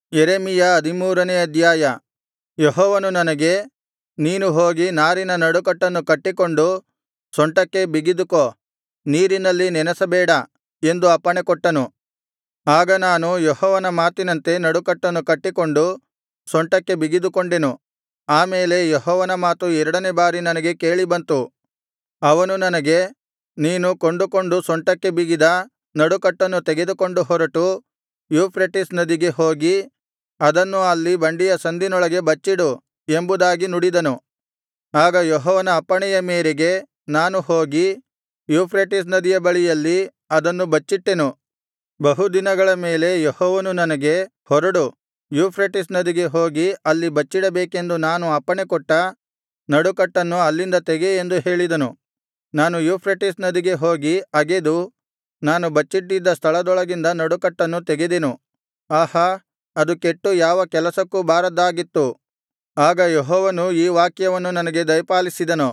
ಯೆರೆಮೀಯ 13ನೇ ಅಧ್ಯಾಯ. ಯೆಹೋವನು ನನಗೆ, ನೀನು ಹೋಗಿ ನಾರಿನ ನಡುಕಟ್ಟನ್ನು ಕಟ್ಟಿಕೊಂಡು ಸೊಂಟಕ್ಕೆ ಬಿಗಿದುಕೋ, ನೀರಿನಲ್ಲಿ ನೆನಸಬೇಡ ಎಂದು ಅಪ್ಪಣೆಕೊಟ್ಟನು. ಆಗ ನಾನು ಯೆಹೋವನ ಮಾತಿನಂತೆ ನಡುಕಟ್ಟನ್ನು ಕಟ್ಟಿಕೊಂಡು ಸೊಂಟಕ್ಕೆ ಬಿಗಿದುಕೊಂಡೆನು. ಆ ಮೇಲೆ ಯೆಹೋವನ ಮಾತು ಎರಡನೆ ಬಾರಿ ನನಗೆ ಕೇಳಿಬಂತು. ಅವನು ನನಗೆ, ನೀನು ಕೊಂಡುಕೊಂಡು ಸೊಂಟಕ್ಕೆ ಬಿಗಿದ ನಡುಕಟ್ಟನ್ನು ತೆಗೆದುಕೊಂಡು ಹೊರಟು ಯೂಫ್ರೆಟಿಸ್ ನದಿಗೆ ಹೋಗಿ ಅದನ್ನು ಅಲ್ಲಿ ಬಂಡೆಯ ಸಂದಿನೊಳಗೆ ಬಚ್ಚಿಡು ಎಂಬುದಾಗಿ ನುಡಿದನು. ಆಗ ಯೆಹೋವನ ಅಪ್ಪಣೆಯ ಮೇರೆಗೆ ನಾನು ಹೋಗಿ ಯೂಫ್ರೆಟಿಸ್ ನದಿಯ ಬಳಿಯಲ್ಲಿ ಅದನ್ನು ಬಚ್ಚಿಟ್ಟೆನು. ಬಹುದಿನಗಳ ಮೇಲೆ ಯೆಹೋವನು ನನಗೆ, ಹೊರಡು, ಯೂಫ್ರೆಟಿಸ್ ನದಿಗೆ ಹೋಗಿ ಅಲ್ಲಿ ಬಚ್ಚಿಡಬೇಕೆಂದು ನಾನು ಅಪ್ಪಣೆಕೊಟ್ಟ ನಡುಕಟ್ಟನ್ನು ಅಲ್ಲಿಂದ ತೆಗೆ ಎಂದು ಹೇಳಿದನು. ನಾನು ಯೂಫ್ರೆಟಿಸ್ ನದಿಗೆ ಹೋಗಿ ಅಗೆದು ನಾನು ಬಚ್ಚಿಟ್ಟಿದ್ದ ಸ್ಥಳದೊಳಗಿಂದ ನಡುಕಟ್ಟನ್ನು ತೆಗೆದೆನು. ಆಹಾ, ಅದು ಕೆಟ್ಟು ಯಾವ ಕೆಲಸಕ್ಕೂ ಬಾರದ್ದಾಗಿತ್ತು. ಆಗ ಯೆಹೋವನು ಈ ವಾಕ್ಯವನ್ನು ನನಗೆ ದಯಪಾಲಿಸಿದನು.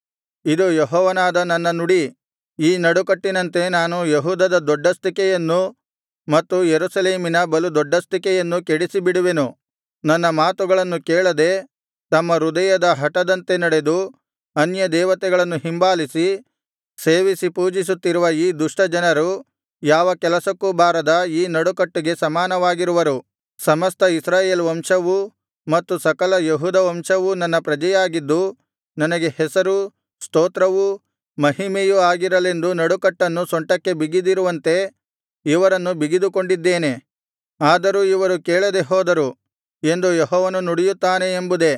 ಇದು ಯೆಹೋವನಾದ ನನ್ನ ನುಡಿ. ಈ ನಡುಕಟ್ಟಿನಂತೆ ನಾನು ಯೆಹೂದದ ದೊಡ್ಡಸ್ತಿಕೆಯನ್ನೂ ಮತ್ತು ಯೆರೂಸಲೇಮಿನ ಬಲು ದೊಡ್ಡಸ್ತಿಕೆಯನ್ನೂ ಕೆಡಿಸಿಬಿಡುವೆನು. ನನ್ನ ಮಾತುಗಳನ್ನು ಕೇಳದೆ ತಮ್ಮ ಹೃದಯದ ಹಟದಂತೆ ನಡೆದು ಅನ್ಯದೇವತೆಗಳನ್ನು ಹಿಂಬಾಲಿಸಿ ಸೇವಿಸಿ ಪೂಜಿಸುತ್ತಿರುವ ಈ ದುಷ್ಟ ಜನರು ಯಾವ ಕೆಲಸಕ್ಕೂ ಬಾರದ ಈ ನಡುಕಟ್ಟಿಗೆ ಸಮಾನವಾಗಿರುವರು. ಸಮಸ್ತ ಇಸ್ರಾಯೇಲ್ ವಂಶವೂ ಮತ್ತು ಸಕಲ ಯೆಹೂದ ವಂಶವೂ ನನ್ನ ಪ್ರಜೆಯಾಗಿದ್ದು ನನಗೆ ಹೆಸರೂ ಸ್ತೋತ್ರವೂ ಮಹಿಮೆಯೂ ಆಗಿರಲೆಂದು ನಡುಕಟ್ಟನ್ನು ಸೊಂಟಕ್ಕೆ ಬಿಗಿದಿರುವಂತೆ ಇವರನ್ನು ಬಿಗಿದುಕೊಂಡಿದ್ದೇನೆ. ಆದರೂ ಇವರು ಕೇಳದೆ ಹೋದರು ಎಂದು ಯೆಹೋವನು ನುಡಿಯುತ್ತಾನೆ ಎಂಬುದೇ.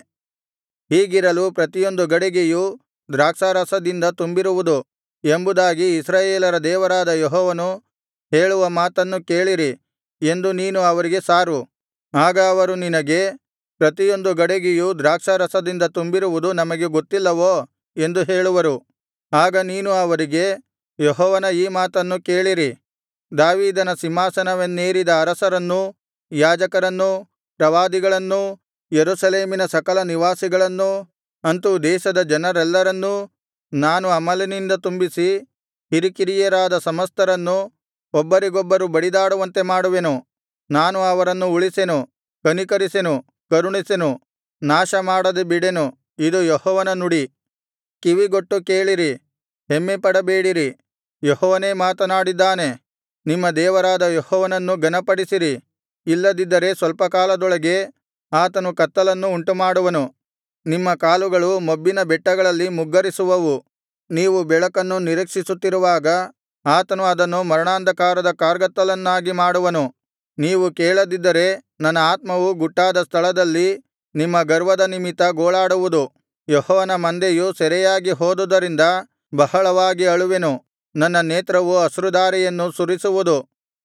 ಹೀಗಿರಲು ಪ್ರತಿಯೊಂದು ಗಡಿಗೆಯು ದ್ರಾಕ್ಷಾರಸದಿಂದ ತುಂಬಿರುವುದು ಎಂಬುದಾಗಿ ಇಸ್ರಾಯೇಲರ ದೇವರಾದ ಯೆಹೋವನು ಹೇಳುವ ಮಾತನ್ನು ಕೇಳಿರಿ ಎಂದು ನೀನು ಅವರಿಗೆ ಸಾರು. ಆಗ ಅವರು ನಿನಗೆ, ಪ್ರತಿಯೊಂದು ಗಡಿಗೆಯು ದ್ರಾಕ್ಷಾರಸದಿಂದ ತುಂಬಿರುವುದು ನಮಗೆ ಗೊತ್ತಿಲ್ಲವೋ ಎಂದು ಹೇಳುವರು. ಆಗ ನೀನು ಅವರಿಗೆ, ಯೆಹೋವನ ಈ ಮಾತನ್ನು ಕೇಳಿರಿ. ದಾವೀದನ ಸಿಂಹಾಸನವನ್ನೇರಿದ ಅರಸರನ್ನೂ ಯಾಜಕರನ್ನೂ ಪ್ರವಾದಿಗಳನ್ನೂ ಯೆರೂಸಲೇಮಿನ ಸಕಲ ನಿವಾಸಿಗಳನ್ನೂ ಅಂತು ದೇಶದ ಜನರೆಲ್ಲರನ್ನೂ ನಾನು ಅಮಲಿನಿಂದ ತುಂಬಿಸಿ ಹಿರಿಕಿರಿಯರಾದ ಸಮಸ್ತರನ್ನು ಒಬ್ಬರಿಗೊಬ್ಬರು ಬಡಿದಾಡುವಂತೆ ಮಾಡುವೆನು. ನಾನು ಅವರನ್ನು ಉಳಿಸೆನು, ಕನಿಕರಿಸೆನು, ಕರುಣಿಸೆನು, ನಾಶಮಾಡದೆ ಬಿಡೆನು. ಇದು ಯೆಹೋವನ ನುಡಿ. ಕಿವಿಗೊಟ್ಟು ಕೇಳಿರಿ, ಹೆಮ್ಮೆಪಡಬೇಡಿರಿ. ಯೆಹೋವನೇ ಮಾತನಾಡಿದ್ದಾನೆ. ನಿಮ್ಮ ದೇವರಾದ ಯೆಹೋವನನ್ನು ಘನಪಡಿಸಿರಿ. ಇಲ್ಲದಿದ್ದರೆ ಸ್ವಲ್ಪ ಕಾಲದೊಳಗೆ ಆತನು ಕತ್ತಲನ್ನು ಉಂಟುಮಾಡುವನು. ನಿಮ್ಮ ಕಾಲುಗಳು ಮೊಬ್ಬಿನ ಬೆಟ್ಟಗಳಲ್ಲಿ ಮುಗ್ಗರಿಸುವವು. ನೀವು ಬೆಳಕನ್ನು ನಿರೀಕ್ಷಿಸುತ್ತಿರುವಾಗ ಆತನು ಅದನ್ನು ಮರಣಾಂಧಕಾರದ ಕಾರ್ಗತ್ತಲನ್ನಾಗಿ ಮಾಡುವನು. ನೀವು ಕೇಳದಿದ್ದರೆ ನನ್ನ ಆತ್ಮವು ಗುಟ್ಟಾದ ಸ್ಥಳದಲ್ಲಿ ನಿಮ್ಮ ಗರ್ವದ ನಿಮಿತ್ತ ಗೋಳಾಡುವುದು. ಯೆಹೋವನ ಮಂದೆಯು ಸೆರೆಯಾಗಿ ಹೋದುದರಿಂದ ಬಹಳವಾಗಿ ಅಳುವೆನು. ನನ್ನ ನೇತ್ರವು ಅಶ್ರುಧಾರೆಯನ್ನು ಸುರಿಸುವುದು.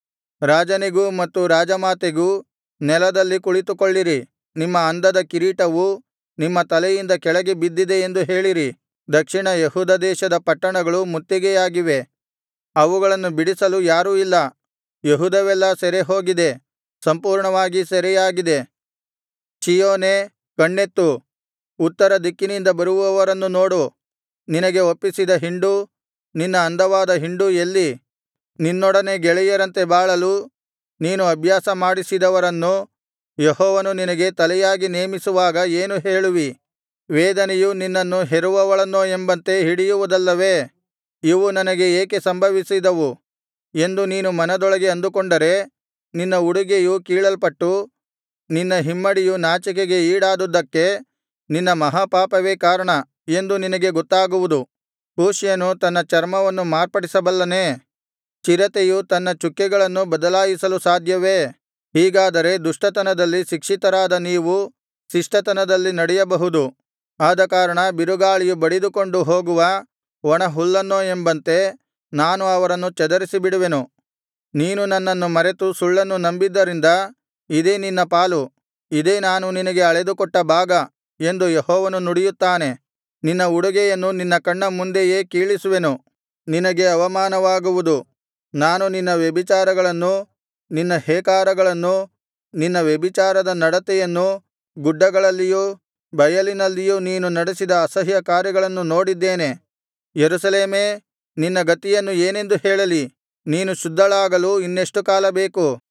ರಾಜನಿಗೂ ಮತ್ತು ರಾಜಮಾತೆಗೂ ನೆಲದಲ್ಲಿ ಕುಳಿತುಕೊಳ್ಳಿರಿ. ನಿಮ್ಮ ಅಂದದ ಕಿರೀಟವು ನಿಮ್ಮ ತಲೆಯಿಂದ ಕೆಳಗೆ ಬಿದ್ದಿದೆ ಎಂದು ಹೇಳಿರಿ. ದಕ್ಷಿಣ ಯೆಹೂದ ದೇಶದ ಪಟ್ಟಣಗಳು ಮುತ್ತಿಗೆಯಾಗಿವೆ, ಅವುಗಳನ್ನು ಬಿಡಿಸಲು ಯಾರೂ ಇಲ್ಲ. ಯೆಹೂದವೆಲ್ಲಾ ಸೆರೆಹೋಗಿದೆ, ಸಂಪೂರ್ಣವಾಗಿ ಸೆರೆಯಾಗಿದೆ. ಚೀಯೋನೇ, ಕಣ್ಣೆತ್ತು, ಉತ್ತರ ದಿಕ್ಕಿನಿಂದ ಬರುವವರನ್ನು ನೋಡು. ನಿನಗೆ ಒಪ್ಪಿಸಿದ ಹಿಂಡು, ನಿನ್ನ ಅಂದವಾದ ಹಿಂಡು ಎಲ್ಲಿ? ನಿನ್ನೊಡನೆ ಗೆಳೆಯರಂತೆ ಬಾಳಲು ನೀನು ಅಭ್ಯಾಸ ಮಾಡಿಸಿದವರನ್ನು ಯೆಹೋವನು ನಿನಗೆ ತಲೆಯಾಗಿ ನೇಮಿಸುವಾಗ ಏನು ಹೇಳುವಿ? ವೇದನೆಯು ನಿನ್ನನ್ನು ಹೆರುವವಳನ್ನೋ ಎಂಬಂತೆ ಹಿಡಿಯುವುದಲ್ಲವೇ? ಇವು ನನಗೆ ಏಕೆ ಸಂಭವಿಸಿದವು ಎಂದು ನೀನು ಮನದೊಳಗೆ ಅಂದುಕೊಂಡರೆ, ನಿನ್ನ ಉಡುಗೆಯು ಕೀಳಲ್ಪಟ್ಟು ನಿನ್ನ ಹಿಮ್ಮಡಿಯು ನಾಚಿಕೆಗೆ ಈಡಾದುದಕ್ಕೆ ನಿನ್ನ ಮಹಾಪಾಪವೇ ಕಾರಣ ಎಂದು ನಿನಗೆ ಗೊತ್ತಾಗುವುದು. ಕೂಷ್ಯನು ತನ್ನ ಚರ್ಮವನ್ನು ಮಾರ್ಪಡಿಸಬಲ್ಲನೇ? ಚಿರತೆಯು ತನ್ನ ಚುಕ್ಕೆಗಳನ್ನು ಬದಲಾಯಿಸಲು ಸಾಧ್ಯವೇ? ಹೀಗಾದರೆ ದುಷ್ಟತನದಲ್ಲಿ ಶಿಕ್ಷಿತರಾದ ನೀವು ಶಿಷ್ಟತನದಲ್ಲಿ ನಡೆಯಬಹುದು. ಆದಕಾರಣ ಬಿರುಗಾಳಿಯು ಬಡಿದುಕೊಂಡು ಹೋಗುವ ಒಣಹುಲ್ಲನ್ನೋ ಎಂಬಂತೆ ನಾನು ಅವರನ್ನು ಚದರಿಸಿಬಿಡುವೆನು. ನೀನು ನನ್ನನ್ನು ಮರೆತು ಸುಳ್ಳನ್ನು ನಂಬಿದ್ದರಿಂದ ಇದೇ ನಿನ್ನ ಪಾಲು, ಇದೇ ನಾನು ನಿನಗೆ ಅಳೆದುಕೊಟ್ಟ ಭಾಗ ಎಂದು ಯೆಹೋವನು ನುಡಿಯುತ್ತಾನೆ. ನಿನ್ನ ಉಡುಗೆಯನ್ನು ನಿನ್ನ ಕಣ್ಣ ಮುಂದೆಯೇ ಕೀಳಿಸುವೆನು, ನಿನಗೆ ಅವಮಾನವಾಗುವುದು. ನಾನು ನಿನ್ನ ವ್ಯಭಿಚಾರಗಳನ್ನೂ ನಿನ್ನ ಹೇಕಾರಗಳನ್ನೂ ನಿನ್ನ ವ್ಯಭಿಚಾರದ ನಡತೆಯನ್ನೂ ಗುಡ್ಡಗಳಲ್ಲಿಯೂ ಬಯಲಿನಲ್ಲಿಯೂ ನೀನು ನಡೆಸಿದ ಅಸಹ್ಯ ಕಾರ್ಯಗಳನ್ನು ನೋಡಿದ್ದೇನೆ. ಯೆರೂಸಲೇಮೇ, ನಿನ್ನ ಗತಿಯನ್ನು ಏನೆಂದು ಹೇಳಲಿ? ನೀನು ಶುದ್ಧಳಾಗಲು ಇನ್ನೆಷ್ಟು ಕಾಲ ಬೇಕು?